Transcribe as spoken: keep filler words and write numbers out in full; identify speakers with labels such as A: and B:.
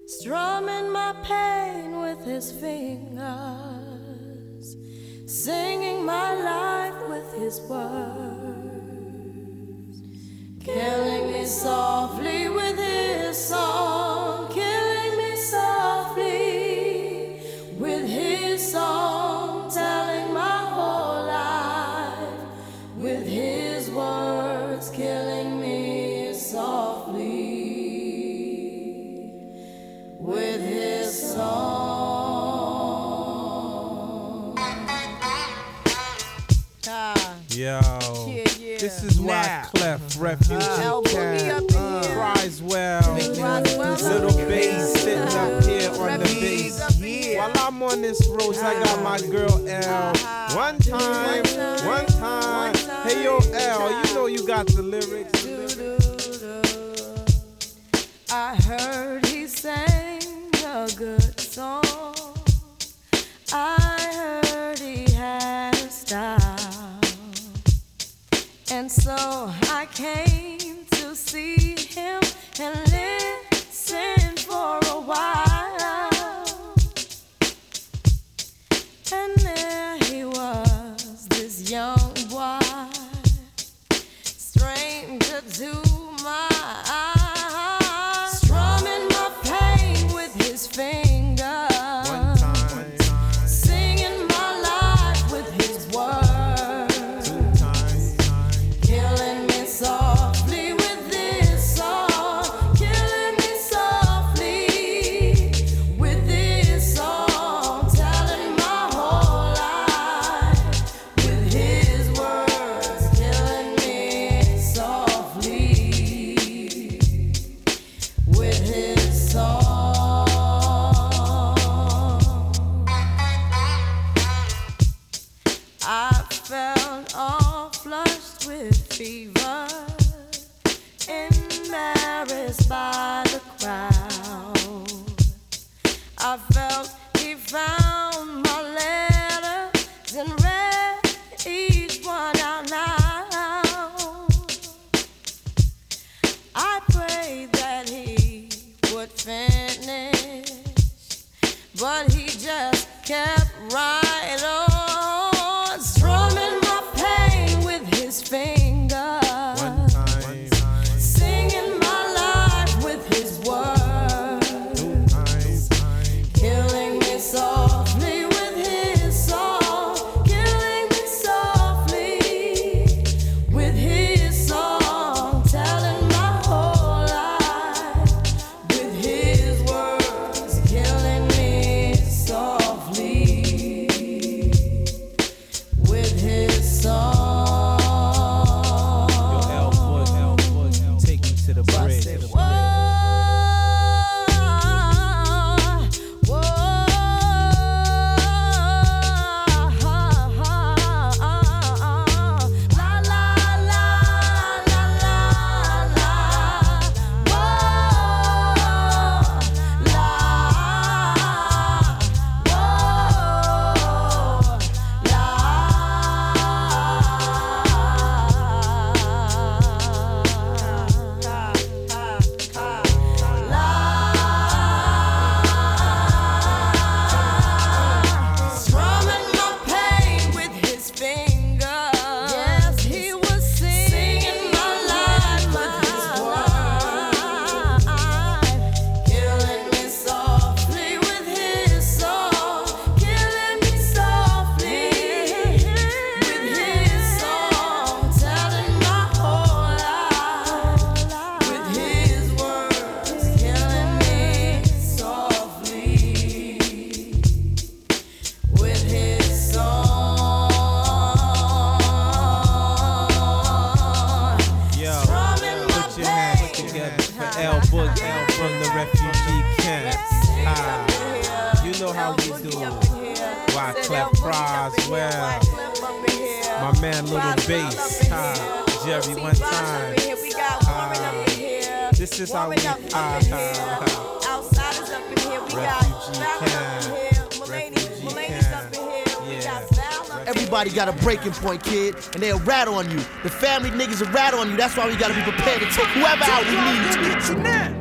A: strumming my pain with his fingers, singing my life with his words, killing me softly with his song, killing me softly with his song, telling my whole life with his words, killing me softly with his song.
B: Ah.
C: Yo,
B: Yeah, yeah.
C: this is why
B: Now.
C: Clef Refugee
B: Uh,
C: Cat
B: up in here.
C: cries well.
B: well.
C: Little bass sitting up here on the bass.
B: up in here.
C: While I'm on this road, I got my girl L. One time, one time. Hey yo L, you know you got the lyrics.
A: I heard he sang a good song. I heard he had a style, and so I came to see him and listen for a while. And there he was, this young boy, stranger to my eyes, strumming my pain with his fingers,
C: One time,
A: singing my life with his words,
C: two times,
A: killing me softly with this song, killing me softly with this song, telling my whole life with his words, killing me softly with his song. I felt all flushed with fever, embarrassed by the crowd. I felt he found my letters and read each one out loud. I prayed that he would finish, but he just kept right on, strumming my pain with his fingers,
C: one time,
A: singing my life with his words,
C: two times,
A: killing me softly with his song, killing me softly with his song, telling my whole life with his words, killing me softly with his song.
C: Yo L Foot, L Foot, take me to the bridge.
A: Whoa, whoa, la la la la la la, whoa, la, strumming my pain with his fingers. Yes, he was singing my life with his words, killing me softly with his song, killing me softly with his song, telling my whole life with his words, killing me softly with his song.
C: Yo,
A: Strumming my
C: put your hands
A: pain.
C: together for L Book L from the refugee camp. Ah, you know how we do. Why Clef cries well. My man Little Bass, ah, Jerry one time. Ah, this is how we ah, ah, ah.
B: Outsiders up in here, we got
C: Refugee
B: Val up
C: camp.
B: in here, Mulaney's
C: Refugee
B: Mulaney's
C: camp.
B: up in here, we
C: Yeah.
B: got Val up in here.
D: Everybody got a breaking point, kid, and they'll rat on you. The family niggas will rat on you. That's why we gotta be prepared to take whoever out we need to.